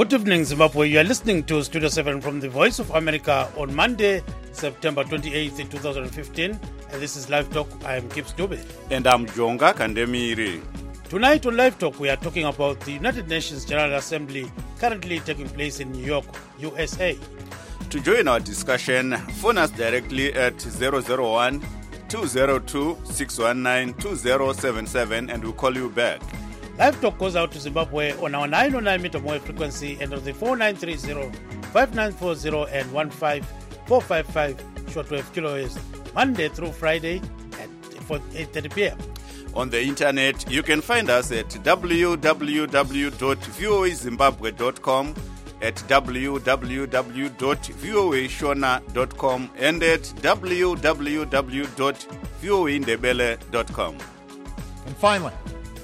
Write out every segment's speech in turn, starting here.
Good evening, Zimbabwe. You are listening to Studio 7 from the Voice of America on Monday, September 28th, 2015. And this is Live Talk. I am Gibbs Dube. And I'm Jonga Kandemiri. Tonight on Live Talk, we are talking about the United Nations General Assembly currently taking place in New York, USA. To join our discussion, phone us directly at 001-202-619-2077 and we'll call you back. Live Talk goes out to Zimbabwe on our 909 meter wave frequency and on the 4930, 5940 and 15455 shortwave kilohertz, Monday through Friday at 8:30 p.m. On the internet, you can find us at www.voazimbabwe.com, at www.voashona.com, and at www.voaindebele.com. And finally,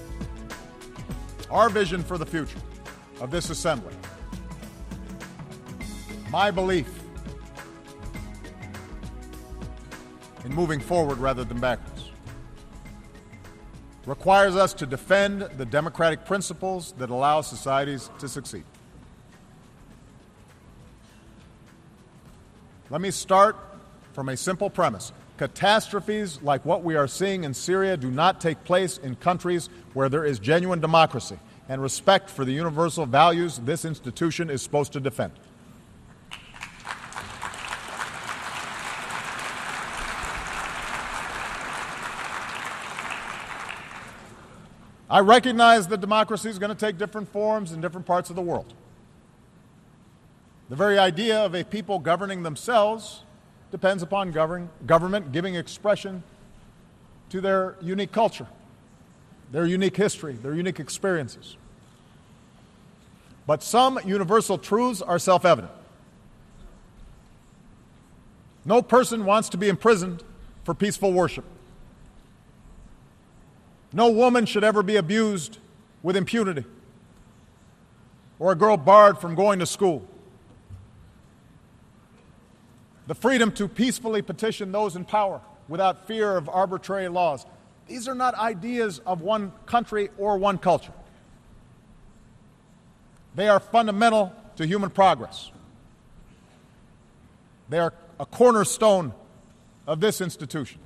our vision for the future of this assembly. My belief in moving forward rather than backwards requires us to defend the democratic principles that allow societies to succeed. Let me start from a simple premise. Catastrophes like what we are seeing in Syria do not take place in countries where there is genuine democracy and respect for the universal values this institution is supposed to defend. I recognize that democracy is going to take different forms in different parts of the world. The very idea of a people governing themselves depends upon government giving expression to their unique culture, their unique history, their unique experiences. But some universal truths are self-evident. No person wants to be imprisoned for peaceful worship. No woman should ever be abused with impunity, or a girl barred from going to school. The freedom to peacefully petition those in power without fear of arbitrary laws. These are not ideas of one country or one culture. They are fundamental to human progress. They are a cornerstone of this institution.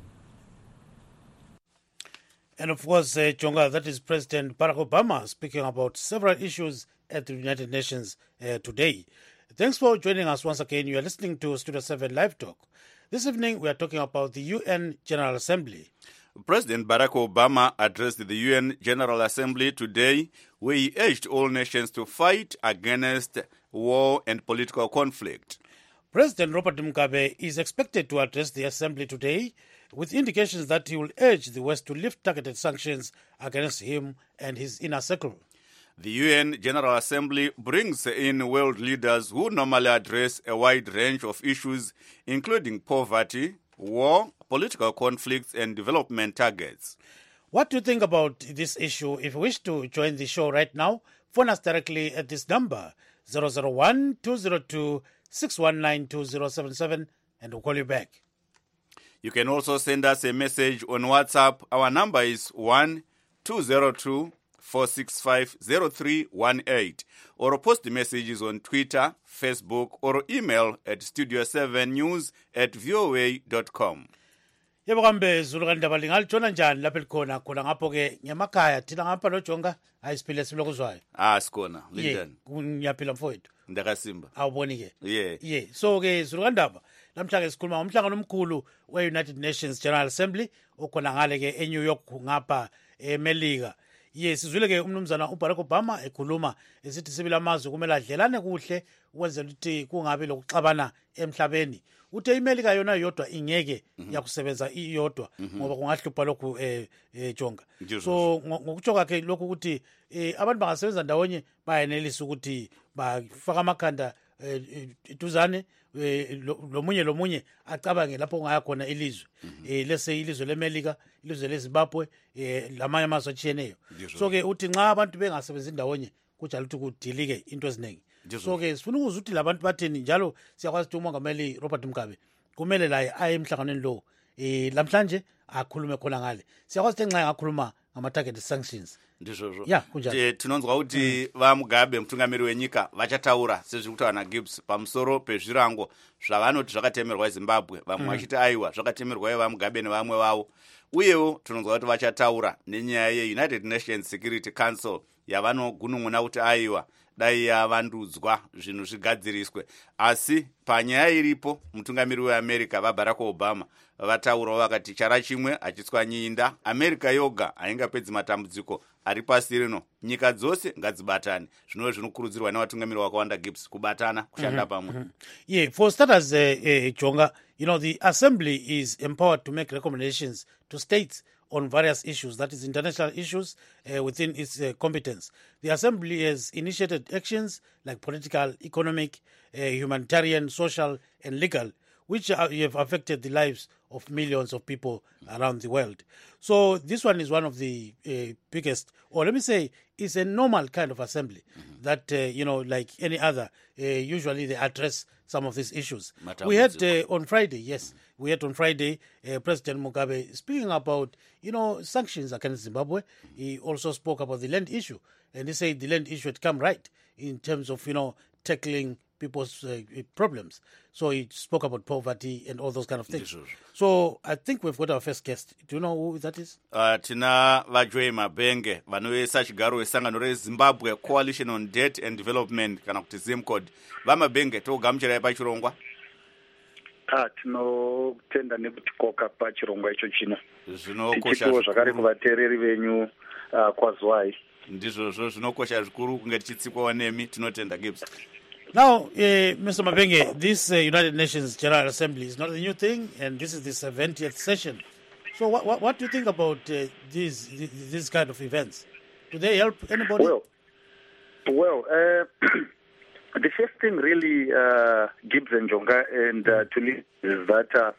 And of course, Jonga, that is President Barack Obama speaking about several issues at the United Nations today. Thanks for joining us once again. You are listening to Studio 7 Live Talk. This evening, we are talking about the UN General Assembly. President Barack Obama addressed the UN General Assembly today, where he urged all nations to fight against war and political conflict. President Robert Mugabe is expected to address the Assembly today, with indications that he will urge the West to lift targeted sanctions against him and his inner circle. The UN General Assembly brings in world leaders who normally address a wide range of issues, including poverty, war, political conflicts, and development targets. What do you think about this issue? If you wish to join the show right now, phone us directly at this number, 001-202-619-2077, and we'll call you back. You can also send us a message on WhatsApp. Our number is 1-202-465-0318, or post the messages on Twitter, Facebook, or email at studio7news@voa.com. Yebo kambe Zulu kandaba lingalitshona njani lapha likhona khona ngapho ke ngemakhaya thina ngapha lo Jonga ayisiphile silokuzwayo. Sikhona linjani? Ngiyaphila mfowethu. Ndakasimba. Awuboni ke? Yeah. So ke Zulu kandaba namhlanje sikhuluma ngomhlangano omkhulu we-United Nations General Assembly okhona ngale ke eNew York ngapha eMelika. Sizwile ke umnumzana uBarack Obama ekhuluma esithi sibili amazwe kumele adlelane kuhle ukwenzela ukuthi kungabi lokuxabana emhlabeni. Uthe iMelika yona yodwa ingeke yakusebenza iyodwa ngoba kungahlupha lokhu Jonga. So ngokutsho kwakhe lokhu ukuthi abantu bangasebenza ndawonye bayenelisa ukuthi bafaka amakhanda iduzane lomunye acabange lapho kungaya khona ilizwe lese ilizwe leMelika, ilizwe leZimbabwe, lamanye amazwe atshiyeneyo. So ke uthi nxa abantu bengasebenzi ndawonye kujala ukuthi kudilike into eziningi. So ke sifuna ukuzwa ukuthi labantu batheni njalo siyakwazi ukuthi umongameli Robert Mugabe kumele la aye emhlanganweni lo namhlanje akhulume khona ngale. Siyakwazi ukuthi nxa engakhuluma ngama-targeted sanctions. Ndizvozvo. Yeah, kunjani. Tinonzwa kuti vaMugabe mutungamiri wenyika vachataura sezviri kutaura naGibbs pamusoro pezvirango zvavanoti zvakatemerwa eZimbabwe, vamwe vachiti aiwa zvakatemerwa vaMugabe nevamwe vavo. Uyewo tinonzwa kuti vachataura nenyaya yeUnited Nations Security Council yavanogunun'una kuti aiwa dai yavandudzwa zvinhu zvigadziriswe. Asi panyaya iripo mutungamiri weAmerica vaBarack Obama vataurawo vakati chara chimwe achitswanyinda America yoga haingapedzi matambudziko ari pasi rino, nyika dzose ngadzibatane. Zvinova zvinokurudzirwa navatungamiri vakawanda Gibbs kubatana kushanda pamwe. Yeah, for starters, Jonga, the assembly is empowered to make recommendations to states on various issues, that is international issues within its competence. The assembly has initiated actions like political, economic, humanitarian, social and legal, which have affected the lives of millions of people around the world. So this one is one of the biggest, or let me say, it's a normal kind of assembly that, like any other, usually they address some of these issues. We had on Friday, President Mugabe speaking about, sanctions against Zimbabwe. He also spoke about the land issue, and he said the land issue had come right in terms of, tackling people's problems. So he spoke about poverty and all those kind of things. So I think we've got our first guest. Do you know who that is? Tina vaJoy Mabenge vanoisa chigaro esangano reZimbabwe Coalition on Debt and Development kana kuti ZimCODE. VaMabenge togamuchirai pachirongwa? Tinotenda nekutikoka pachirongwa icho chino. Zvinokosha zvikuru zvakare kuvateereri venyu kwazwai. Ndizvozvo zvinokosha zvikuru kunge tichitsikwawo nemi. Tinotenda Gibbs. Now, Mr. Mabenge, this United Nations General Assembly is not a new thing, and this is the 70th session. So what do you think about these kind of events? Do they help anybody? Well, the first thing really, Gibbs and Jonga, and to lead is that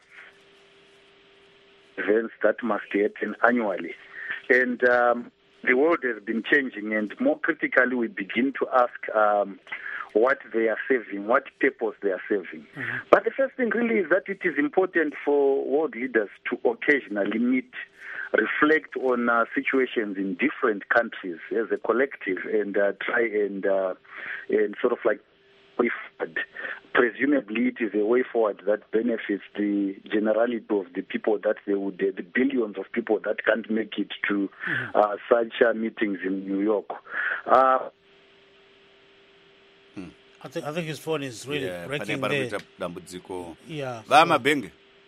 events that must happen annually. And the world has been changing, and more critically, we begin to ask what they are serving, what purpose they are serving. But the first thing really is that it is important for world leaders to occasionally meet, reflect on situations in different countries as a collective, and try and sort of like way forward. Presumably, it is a way forward that benefits the generality of the people that the billions of people that can't make it to such meetings in New York. I think his phone is really breaking there. Yeah. VaMabenge.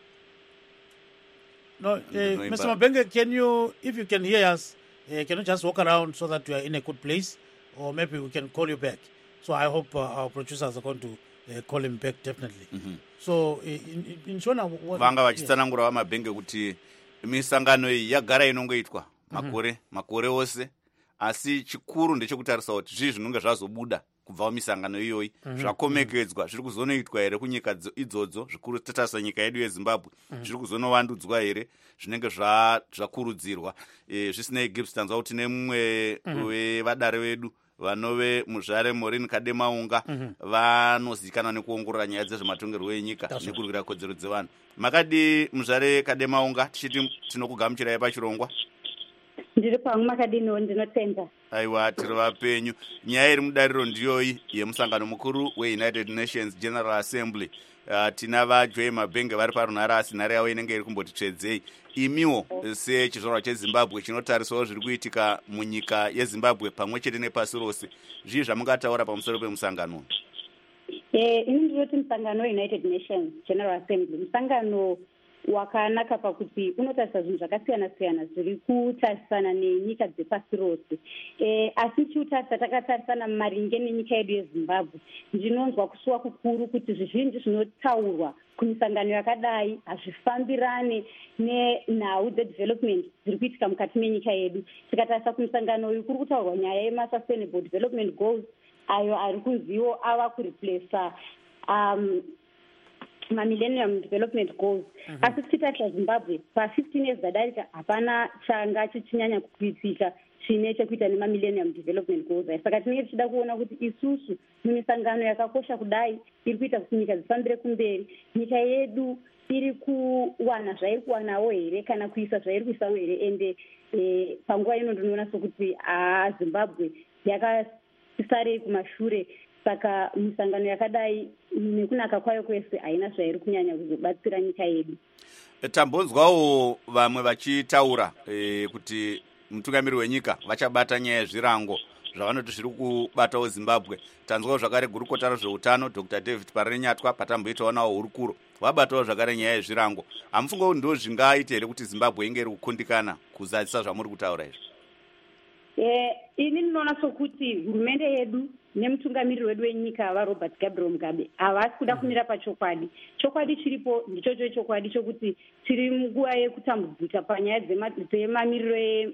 No, Mr. Mabenge, if you can hear us, can you just walk around so that you are in a good place? Or maybe we can call you back. So I hope our producers are going to call him back definitely. So in Shona, vanga vachitsanangura VaMabenge kuti misangano iyi yagara inongoitwa makore ose, asi chikuru ndechekutarisa kuti zvii zvinonge zvazobuda kubva misangano iyoyi zvakomekedzwa zviri kuzonoitwa here kunyika idzodzo, zvikuru tatarisa nyika yedu yeZimbabwe zviri kuzonovandudzwa here zvinenge zvakurudzirwa. Zvisinei Gibbs, tanzwa kuti nemumwe wevadare vedu vanove muzvare Maureen Kademaunga vanozikanwa nekuongorora nyaya dzezvematongerwo enyika nekurwira kodzero dzevanhu. Makadi muzvare Kademaunga, tichiti tinokugamuchirai pachirongwa. Ndiri pangu makadino, ndinotenda. Aiwa, tiri vapenyu. Nyaya iri mudariro ndiyoyi yemusangano mukuru weUnited Nations General Assembly. Tina vaJoy Mabenge vari parunhare, asi nhare yavo inenge iri kumbotitsvedzei. Imiwo sechizvarwa cheZimbabwe chinotariswawo zviri kuitika munyika yeZimbabwe pamwe chete nepasi rose, zvii zvamungataura pamusoro pemusangano? Ini ndinoti musangano weUnited Nations General Assembly musangano wakanaka pakuti unotarisa zvinhu zvakasiyana-siyana zviri kutarisana nenyika dzepasi rose. Asi chiutarisa takatarisana maringe nenyika yedu yeZimbabwe, ndinonzwa kusuwa kukuru kuti zvizhinji zvinotaurwa kumisangano yakadai hazvifambirane nenhau dzedevelopment dziri kuitika mukati menyika yedu. Tikatarisa kumisangano uyu kuri kutaurwa nyaya yemasustainable development goals ayo ari kunziwo ava kureplacea millennium development goals. Asi tichitarisa Zimbabwe pa15 years zadarika hapana changa chichinyanya kuitika chine chekuita nemamillennium development goals. Saka tinenge tichida kuona kuti isusu mumisangano yakakosha kudai iri kuita kuti nyika dzifambire kumberi, nyika yedu iri kuwana zvairi kuwanawo here kana kuisa zvairi kuisawo here. Ende panguva ino ndinoona sokuti Zimbabwe yakasarei kumashure, saka misangano yakadai nekunaka kwayo kwese haina zvairi kunyanya kuzobatsira nyika yedu. Tambonzwawo vamwe vachitaura kuti mutungamiri wenyika vachabata nyaya yezvirango zvavanoti zviri kubatawo Zimbabwe. Tanzwawo zvakare gurukota rezveutano Dr. David Parenyatwa patamboitawo nawo hurukuro vabatawo zvakare nyaya yezvirango. Hamufungo ndo zvingaite here kuti Zimbabwe inge iri kukundikana kuzadzisa zvamuri kutaura izvi? Ini ndinoona sokuti hurumende yedu nemutungamiriri wedu wenyika vaRobert Gabriel Mugabe havasi kuda kumira pachokwadi. Chokwadi chiripo ndichocho chokwadi chokuti tiri munguva yekutambudzika panyaya dzemamiriro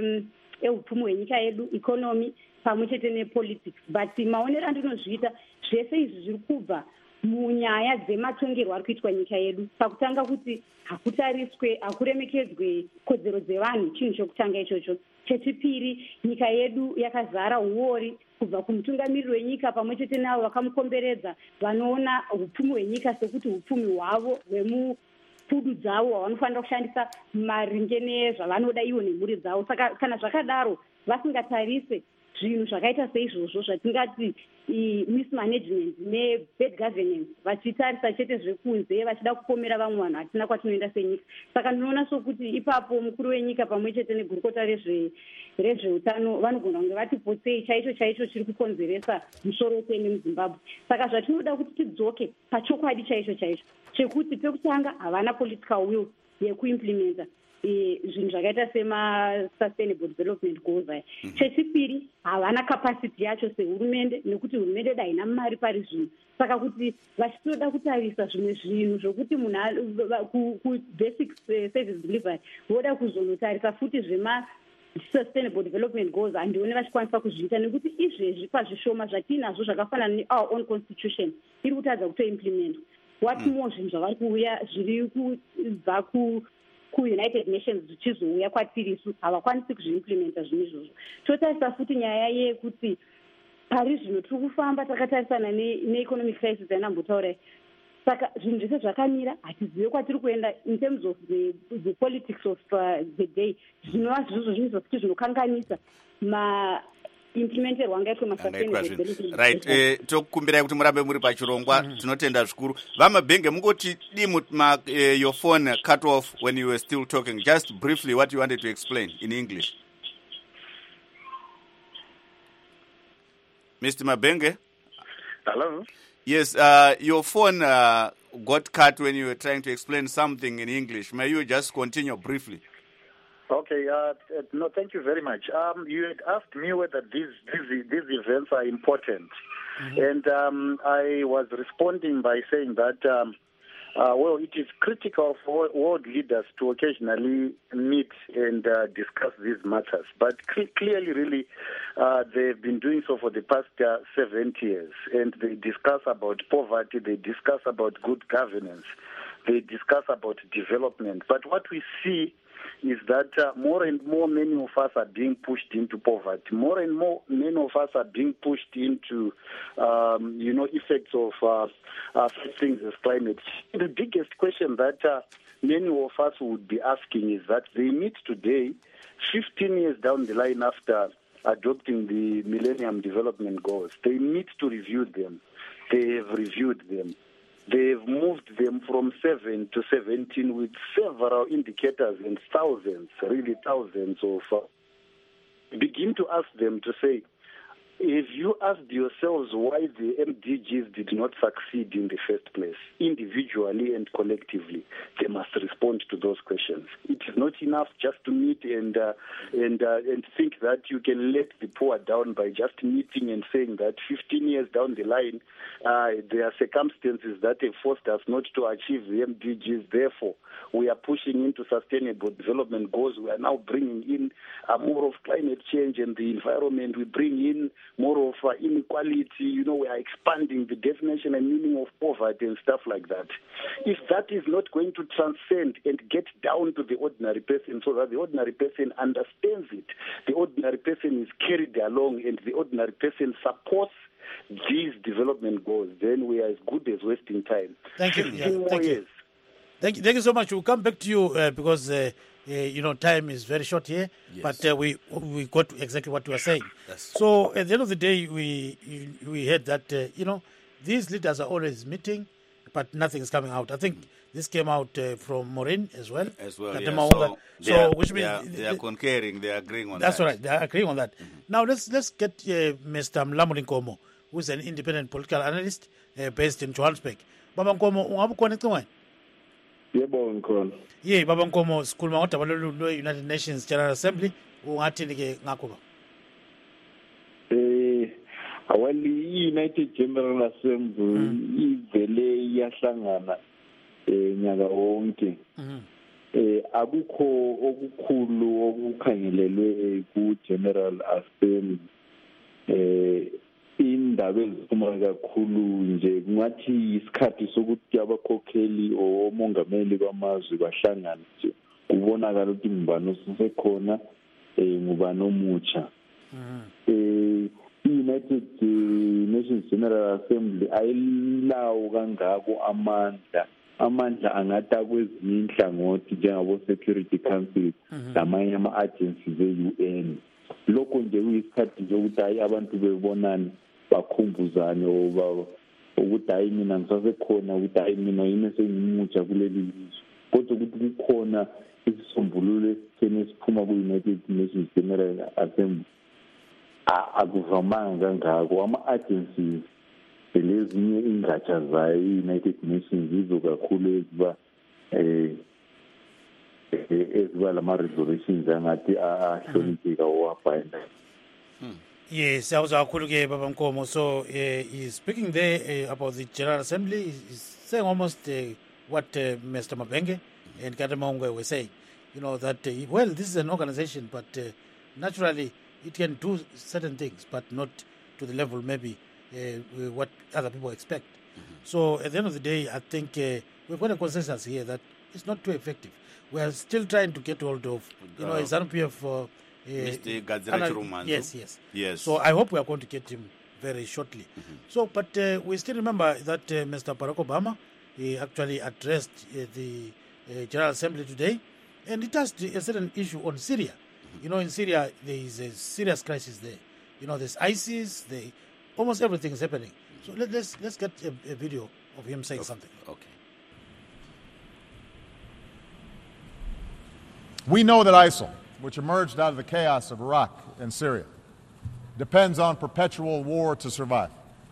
eupfumi hwenyika yedu, ikonomi pamwe chete nepolitics. But maonero andinozviita zvese izvi zviri kubva munyaya dzematongerwo ari kuitwa nyika yedu. Pakutanga kuti hakutariswe, hakuremekedzwe kodzero dzevanhu, chinhu chokutanga ichocho. Chechipiri, nyika yedu yakazara uori kubva kumutungamiriri wenyika pamwe chete navo vakamukomberedza vanoona upfumi hwenyika sekuti upfumi hwavo hwemupfudu dzavo hwavanofanira kushandisa maringe nezvavanoda ivo nemhuri dzavo. Saka kana zvakadaro vasingatarise zvinhu zvakaita seizvozvo zvatingati mismanagement nebad governance, vachitarisa chete zvekunze vachida kupomera vamwe vanhu, hatina kwatinoenda senyika. Saka ndinoona sokuti ipapo mukuru wenyika pamwe chete negurukota rezveutano vanogona kunge vati potsei chaicho chiri kukonzeresa musoro wetenge muZimbabwe. Saka zvatinoda kuti tidzoke pachokwadi chaicho chekuti pekutanga havana political will yekuimplementa zvinhu zvakaita sema-sustainable development goals aya. Chechipiri, havana capacity yacho sehurumende, nekuti hurumende haina mari pari zvino. Saka kuti vachitoda kutarisa zvimwe zvinhu zvokuti munhu ku-basic service delivery voda kuzonotarisa futi zvema-sustainable development goals, handione vachikwanisa kuzviita nekuti izvezvi pazvishoma zvatinazvo zvakafanana ne-our own constitution iri kutadza kutoimplementwa. What more zvinhu zvavari kuuya zviri kubva ku-United Nations zvichizouya kwatirisu havakwanisi kuzviimplementa zvinhu izvozvo. Totarisa futi nyaya yekuti pari zvino tiri kufamba takatarisana neeconomic crisis yanambotaura. Saka zvinhu zvese zvakamira, hatizive kwatiri kuenda in terms of the politics of the day. Zvinova zvizvo zvinhu zvokuti zvinokanganisa implementerwa angaitwe ma-sustainable. Right. Tokumbirai kuti murambe muri pachirongwa. Tinotenda zvikuru. VaMabhenge, mungoti your phone cut off when you were still talking. Just briefly what you wanted to explain in English. Mr. Mabhenge? Hello? Yes, your phone got cut when you were trying to explain something in English. May you just continue briefly? Okay, no, thank you very much. You had asked me whether these events are important. And I was responding by saying that, well, it is critical for world leaders to occasionally meet and discuss these matters. But clearly, really, they've been doing so for the past 70 years. And they discuss about poverty, they discuss about good governance, they discuss about development. But what we see is that more and more many of us are being pushed into poverty. More and more many of us are being pushed into, effects of such things as climate change. The biggest question that many of us would be asking is that they meet today, 15 years down the line after adopting the Millennium Development Goals. They meet to review them. They have reviewed them. They've moved them from 7 to 17 with several indicators and thousands, really thousands of... begin to ask them to say, if you asked yourselves why the MDGs did not succeed in the first place, individually and collectively, they must respond to those questions. It is not enough just to meet and think that you can let the poor down by just meeting and saying that 15 years down the line, there are circumstances that have forced us not to achieve the MDGs. Therefore, we are pushing into sustainable development goals. We are now bringing in more of climate change and the environment. We bring in more of inequality. We are expanding the definition and meaning of poverty and stuff like that. If that is not going to transcend and get down to the ordinary person so that the ordinary person understands it, the ordinary person is carried along and the ordinary person supports these development goals, then we are as good as wasting time. Thank you. Thank you. Thank you so much. We'll come back to you because time is very short here. Yes. But we got to exactly what you are saying. So at the end of the day, we heard that these leaders are always meeting, but nothing is coming out. I think this came out from Maureen as well. Which means they are concurring, they are agreeing on that. That's right, they are agreeing on that. Now let's get Mr. Mlamuli Nkomo, who is an independent political analyst based in Johannesburg. Baba Nkomo, ungabe khona icingwane? Yebo ngikhona. Ye Baba Nkomo, sikhuluma ngodaba lwe-United Nations General Assembly, ungathini ke ngakho ba? I-United General Assembly ivele yahlangana nyaka wonke. Akukho okukhulu okukhangelelwe ku-General Assembly. Indaba eziphuma kakhulu nje kungathi isikhathi sokuthi abakhokheli omongameli bamazwe bahlangana nje kubonakala ukuthi ngubani osekhona ngubani omutsha. I-United Nations General Assembly ayilawo kangako amandla angata kwezinye inhlangothi njengabo Security Council namanye ama-agencies e-UN. Lokho nje kuyisikhathi nje ukuthi hayi abantu bebonane bakhumbuzane ukuthi hayi mina ngisasekhona, ukuthi hayi mina yini sengimutsha kuleli lizwe. Kodwa ukuthi kukhona isisombululo esitheni esiphuma ku-United Nations General Assembly akuvamanga kangako. Ama-agencies lezinye ingatsha zayo i-United Nations yizo kakhulu eziba lama-resolutions angathi ahlonipheka owabhayela. Yes, siyawuzwa kakhulu ke Baba Nkomo. So he's speaking there about the General Assembly. He's saying almost what Mr. Mabenge and Kadamaungwe were saying. That, this is an organization, but naturally it can do certain things, but not to the level maybe what other people expect. So at the end of the day, I think we've got a consensus here that it's not too effective. We are still trying to get hold of, ZANU-PF Mr. Gadzirach Rumanzu. Yes. So I hope we are going to get him very shortly. So, but we still remember that Mr. Barack Obama, he actually addressed the General Assembly today, and he touched a certain issue on Syria. In Syria, there is a serious crisis there. There's ISIS, almost everything is happening. So let's get a video of him saying something. Okay. We know that ISIL, which emerged out of the chaos of Iraq and Syria, depends on perpetual war to survive.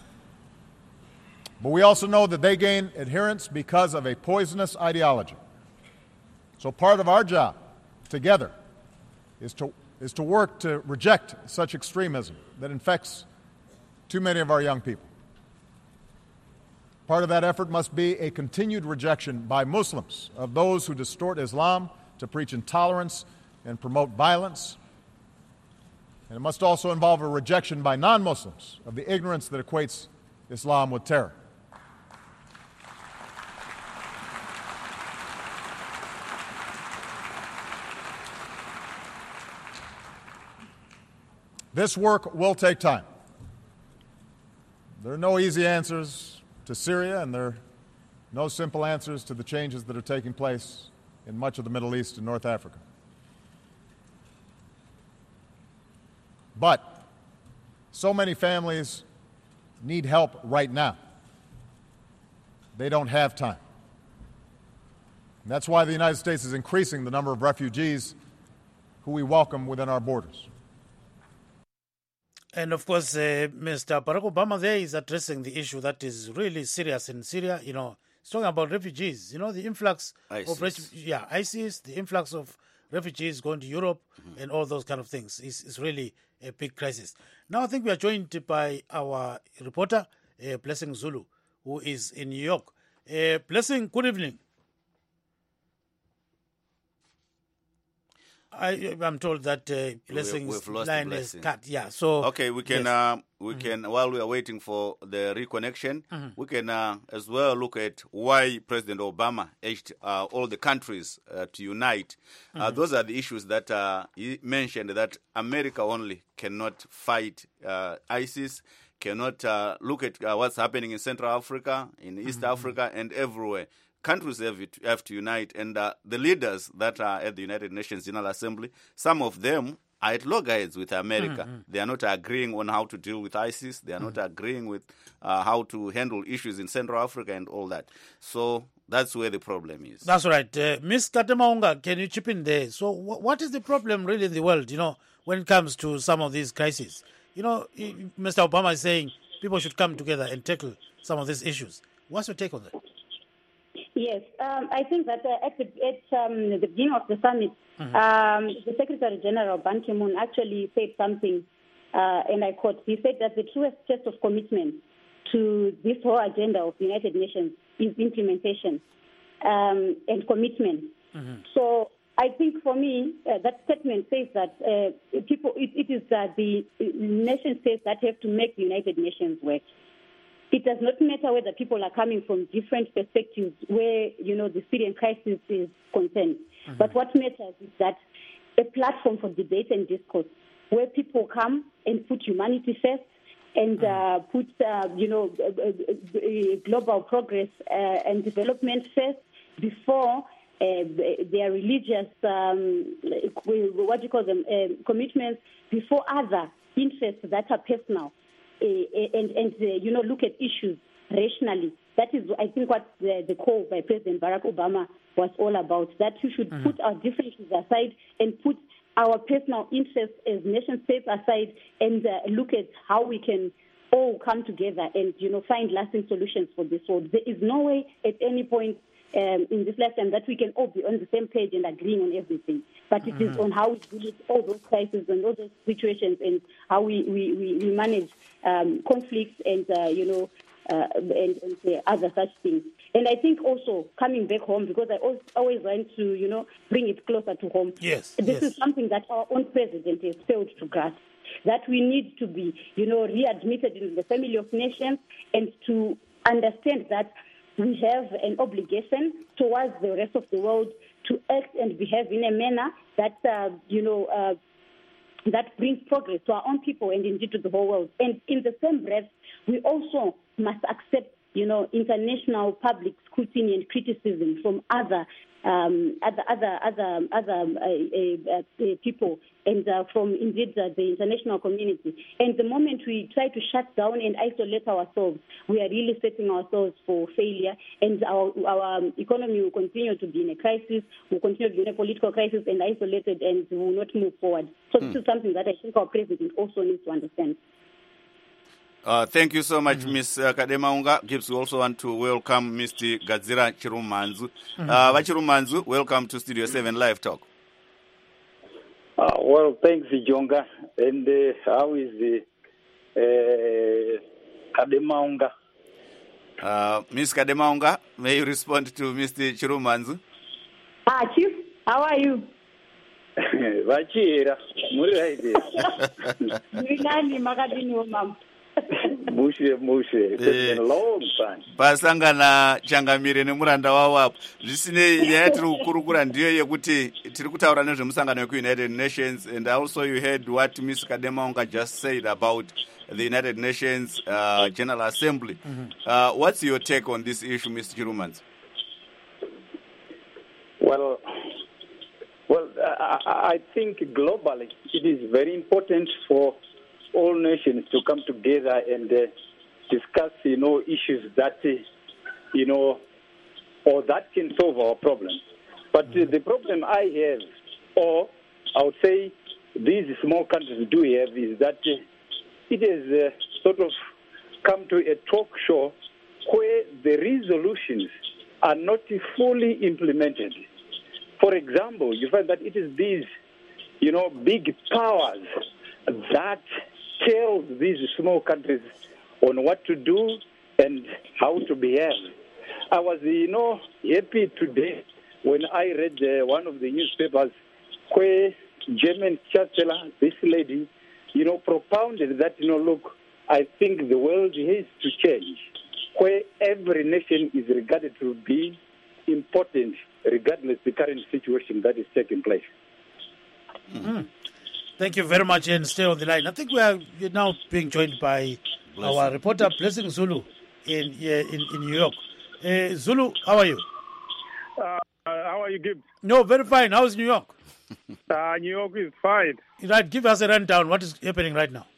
But we also know that they gain adherents because of a poisonous ideology. So part of our job together is to work to reject such extremism that infects too many of our young people. Part of that effort must be a continued rejection by Muslims of those who distort Islam to preach intolerance and promote violence. And it must also involve a rejection by non-Muslims of the ignorance that equates Islam with terror. This work will take time. There are no easy answers to Syria, and there are no simple answers to the changes that are taking place in much of the Middle East and North Africa. But so many families need help right now. They don't have time. And that's why the United States is increasing the number of refugees who we welcome within our borders. And of course, Mr. Barack Obama there is addressing the issue that is really serious in Syria. He's talking about refugees. The influx of ISIS, the influx of refugees going to Europe, and all those kind of things is really a big crisis. Now I think we are joined by our reporter, Blessing Zulu, who is in New York. Blessing, good evening. I'm told that Blessing's line is cut. Yeah, so okay, we can while we are waiting for the reconnection, we can as well look at why President Obama urged all the countries to unite. Those are the issues that he mentioned, that America only cannot fight ISIS, cannot look at what's happening in Central Africa, in East Africa, and everywhere. countries have to unite, and the leaders that are at the United Nations General Assembly, some of them are at loggerheads with America. They are not agreeing on how to deal with ISIS. They are not agreeing with how to handle issues in Central Africa and all that. So that's where the problem is. That's right. Ms. Kademaunga, can you chip in there? So what is the problem really in the world, when it comes to some of these crises? Mr. Obama is saying people should come together and tackle some of these issues. What's your take on that? Yes, I think that at the beginning of the summit, the Secretary General Ban Ki-moon actually said something, and I quote, he said that the truest test of commitment to this whole agenda of the United Nations is implementation and commitment. So I think for me, that statement says that it is the nation states that have to make the United Nations work. It does not matter whether people are coming from different perspectives where, the Syrian crisis is concerned. But what matters is that a platform for debate and discourse where people come and put humanity first and put, global progress and development first before their religious, commitments, before other interests that are personal. And look at issues rationally. That is, I think, what the call by President Barack Obama was all about, that we should put our differences aside and put our personal interests as nation states aside and look at how we can all come together and, find lasting solutions for this world. There is no way at any point in this lifetime that we can all be on the same page and agreeing on everything. But it is on how we deal with all those crises and all those situations and how we manage conflicts and, and other such things. And I think also coming back home, because I always want to, bring it closer to home. Yes. This is something that our own president has failed to grasp, that we need to be, readmitted into the family of nations and to understand that we have an obligation towards the rest of the world to act and behave in a manner that, that brings progress to our own people and indeed to the whole world. And in the same breath, we also must accept, international public scrutiny and criticism from other people and from indeed the international community. And the moment we try to shut down and isolate ourselves, we are really setting ourselves for failure, and our economy will continue to be in a crisis, will continue to be in a political crisis and isolated, and will not move forward. So this is something that I think our president also needs to understand. Thank you so much, Ms. Kademaunga. Gibbs, we also want to welcome Mr. Gadzira Chirumanzu. Vachirumanzu, welcome to Studio 7 Live Talk. Well, thanks, Jonga. And how is Kademaunga? Ms. Kademaunga, may you respond to Mr. Chirumanzu? Chief, how are you? Vachira, Muraide. Mushe. It's been a long time. Pasangana changamire nemuranda wawo apo. Zvisinei nyaya tiri kukurukura ndiyo yekuti tiri kutaura nezvemusangano weku-United Nations, and also you heard what Ms. Kademaunga just said about the United Nations General Assembly. What's your take on this issue, Mr. Chirumanzu? Well, I think globally it is very important for all nations to come together and discuss, issues that, or that can solve our problems. But the problem I have, or I would say these small countries do have, is that it has sort of come to a talk show where the resolutions are not fully implemented. For example, you find that it is these, big powers that tells these small countries on what to do and how to behave. I was, happy today when I read one of the newspapers where German Chancellor, this lady, propounded that, look, I think the world has to change, where every nation is regarded to be important, regardless of the current situation that is taking place. Thank you very much, and stay on the line. I think we're now being joined by our reporter, Blessing Zulu, in New York. Zulu, how are you? How are you, Gibbs? No, very fine. How's New York? New York is fine. Right, give us a rundown. What is happening right now?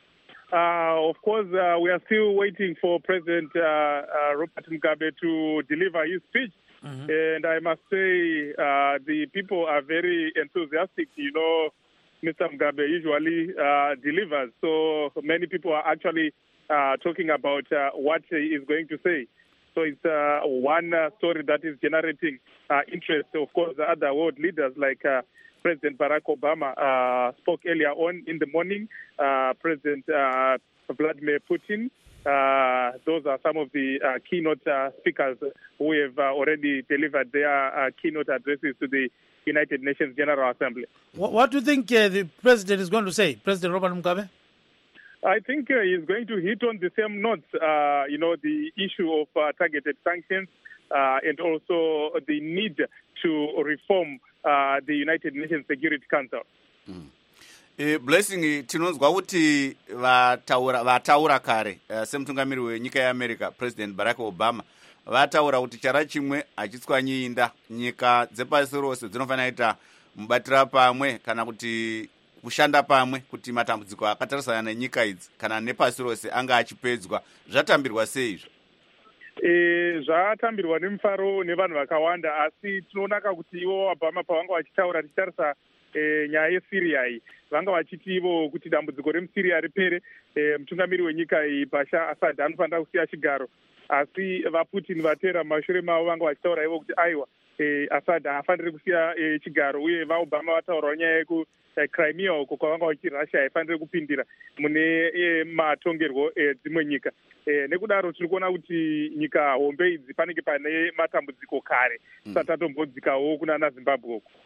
Of course, we are still waiting for President Robert Mugabe to deliver his speech. And I must say, the people are very enthusiastic. You know, Mr. Mugabe usually delivers. So many people are actually talking about what he is going to say. So it's one story that is generating interest. Of course, the other world leaders like President Barack Obama spoke earlier on in the morning. President Vladimir Putin. Those are some of the keynote speakers who have already delivered their keynote addresses to the United Nations General Assembly. What do you think the president is going to say, President Robert Mugabe? I think he's going to hit on the same notes, the issue of targeted sanctions and also the need to reform the United Nations Security Council. Blessing, tinonzwa kuti vataura kare semutungamiri wenyika yeAmerica President Barack Obama vataura kuti chara chimwe hachitswanyiinda nyika dzepasi rose dzinofanira kuita mubatira pamwe kana kuti kushanda pamwe kuti matambudziko akatarisana nenyika idzi kana nepasi rose anga achipedzwa. Zvatambirwa seizvo? Zvatambirwa nemufaro nevanhu vakawanda, asi tinoonaka kuti ivo Obama pavanga vachitaura tichitarisa nyaya yeSyria iyi vanga vachiti ivo kuti dambudziko remuSyria ripere mutungamiri wenyika iyi Bashar Assad anofanira kusiya chigaro, asi vaPutin vatera mumashure mavo vanga vachitaura ivo kuti aiwa Assad haafaniri kusiya chigaro, uye vaObama vataurawo nyaya yekuCrimea uko kwavanga vachiti Russia haifaniri kupindira mune matongerwo dzimwe nyika. Nekudaro tiri kuona kuti nyika hombe idzi panenge pane matambudziko kare satatombodzikawo kunana Zimbabwe uko.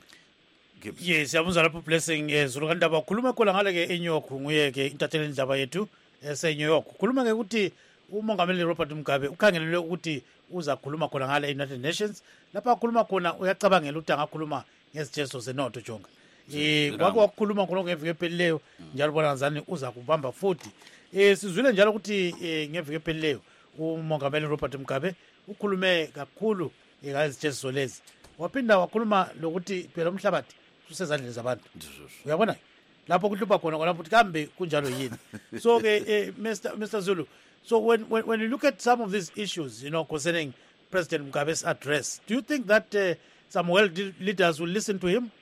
Yes, yabunza lapho Blessing zuluka ndaba khuluma khola ngale ke eNew York nguye ke intatheli indaba yethu eseNew York. Khuluma ke ukuthi umongameli Robert Mugabe ukhangelele ukuthi uza khuluma khona ngale United Nations. Lapha khuluma khona uyacabangela ukuthi angakhuluma ngezijezo zenotho jonga. Kwake wakhuluma khona ngeviki ephelileyo njalo bona ngazani uza kubamba futhi. Sizwile njalo ukuthi ngeviki ephelileyo umongameli Robert Mugabe ukhulume kakhulu ngazijezo lezi. Waphinda wakhuluma lokuthi phela umhlabathi usezandleni zabantu. Uyabona lapho kuhlupha khona lapho ukuthi kambe kunjalo yini. So ke Mr. Zulu, so when you look at some of these issues, concerning President Mugabe's address, do you think that some world leaders will listen to him?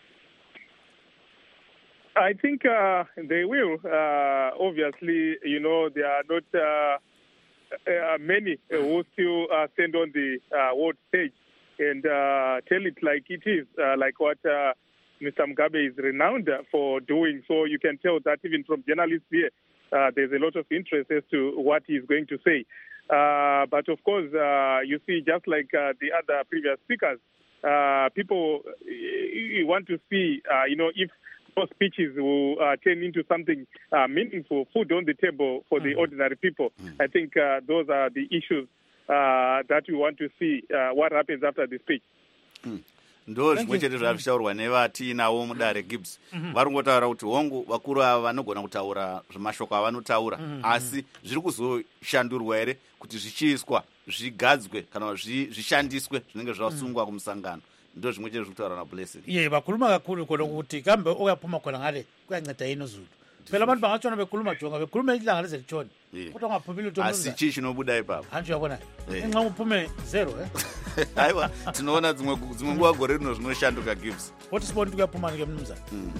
I think they will. Obviously, there are not many who still stand on the world stage and tell it like it is, like what Mr. Mugabe is renowned for doing. So you can tell that even from journalists here, there's a lot of interest as to what he's going to say. But of course, you see, just like the other previous speakers, people want to see, if those speeches will turn into something meaningful, food on the table for the ordinary people. I think those are the issues that we want to see what happens after the speech. Ndo zvimwe chete zvavashaurwa nevatinawo mudare Gibbs. Vari kungotaura kuti hongu vakuru ava vanogona kutaura zvemashoko avanotaura, asi zviri kuzoshandurwa here kuti zvichiiswa zvigadzwe kana zvishandiswe zvinenge zvasungwa kumusangano. Ndo zvimwe chete zviri kutaura naBlessing. Vakhuluma kakhulu khona ukuthi kambe okaphuma khona ngale kuyanceda yini uZulu. Phela abantu bangatshona bekhuluma jonga bekhuluma ilanga lezelichona. Kodwa ungaphumile uThomba. Asichi chinobuda ipapo. Hanji uyabona. Enxa uphume 0 Aiwa, tinoona dzimwe nguva gore rino zvinoshanduka Gibbs. What is point kuyaphuma ke mnumzana?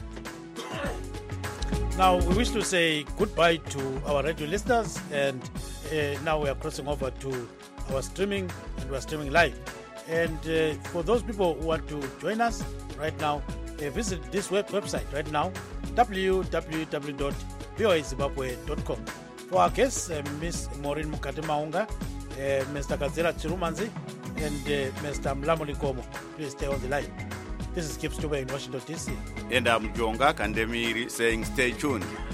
Now we wish to say goodbye to our radio listeners, and now we are crossing over to our streaming, and we are streaming live. And for those people who want to join us right now, visit this website right now, www.voazimbabwe.com. For our guests, Ms. Maureen Mukate Maunga, Mr. Kadzela Chirumanzi, and Mr. Mlambo Likomo, please stay on the line. This is Gibbs Tuba in Washington, D.C. And I'm Jonga Kandemiri saying stay tuned.